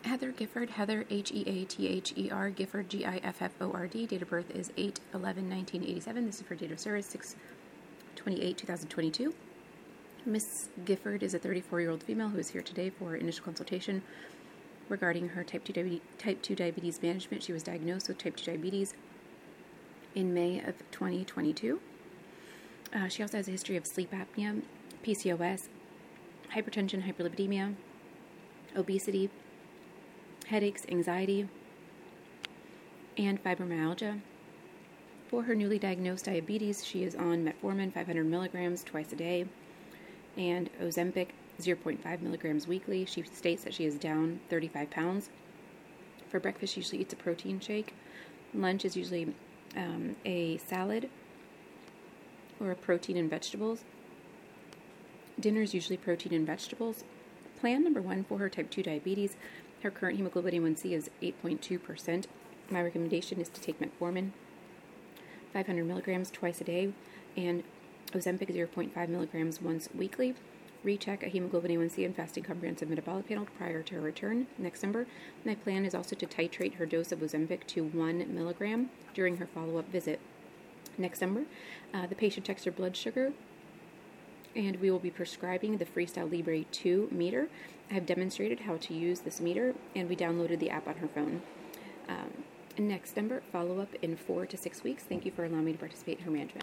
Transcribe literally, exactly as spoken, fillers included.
Heather Gifford, Heather, H E A T H E R, Gifford, G I F F O R D. Date of birth is eight eleven nineteen eighty-seven. This is for date of service, six twenty-eight two thousand twenty-two. Miss Gifford is a thirty-four-year-old female who is here today for initial consultation regarding her type two, diabetes, type two diabetes management. She was diagnosed with type two diabetes in May of twenty twenty-two. Uh, she also has a history of sleep apnea, P C O S, hypertension, hyperlipidemia, obesity, headaches, anxiety, and fibromyalgia. For her newly diagnosed diabetes, she is on metformin five hundred milligrams twice a day and Ozempic zero point five milligrams weekly. She states that she is down thirty-five pounds. For breakfast, she usually eats a protein shake. Lunch is usually um, a salad or a protein and vegetables. Dinner is usually protein and vegetables. Plan number one for her type two diabetes. Her current hemoglobin A one C is eight point two percent. My recommendation is to take metformin five hundred milligrams twice a day and Ozempic zero point five milligrams once weekly. Recheck a hemoglobin A one C and fasting comprehensive metabolic panel prior to her return next December. My plan is also to titrate her dose of Ozempic to one milligram during her follow-up visit next December. Uh, the patient checks her blood sugar, and we will be prescribing the Freestyle Libre two meter. I have demonstrated how to use this meter, and we downloaded the app on her phone. Um, next December, follow-up in four to six weeks. Thank you for allowing me to participate in her management.